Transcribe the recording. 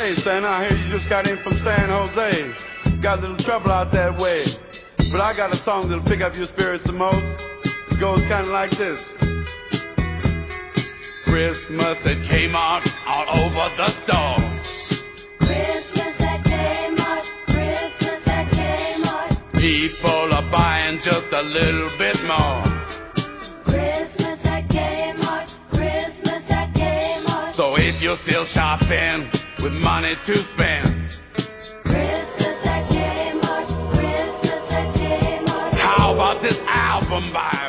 Say, Santa, I hear you just got in from San Jose. Got a little trouble out that way. But I got a song that'll pick up your spirits the most. It goes kind of like this. Christmas at Kmart, all over the store. Christmas at Kmart, Christmas at Kmart. People are buying just a little bit more. Christmas at Kmart, Christmas at Kmart. So if you're still shopping with money to spend, Christmas at Kmart, Christmas at Kmart. how about this album by